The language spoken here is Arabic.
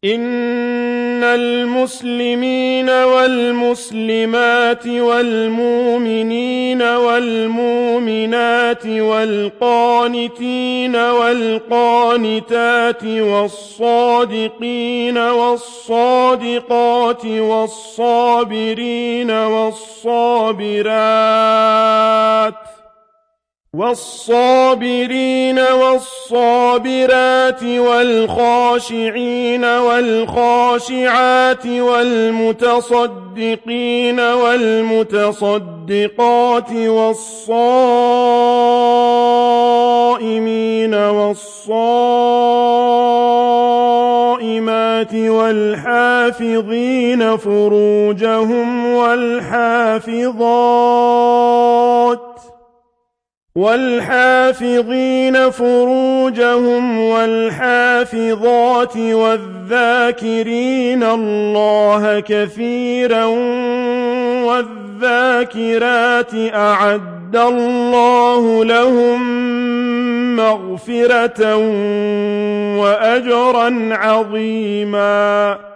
إن المسلمين والمسلمات والمؤمنين والمؤمنات والقانتين والقانتات والصادقين والصادقات والصابرين والصابرات والخاشعين والخاشعات والمتصدقين والمتصدقات والصائمين والصائمات والحافظين فروجهم والحافظات والذاكرين الله كثيرا والذاكرات أعد الله لهم مغفرة وأجرا عظيما.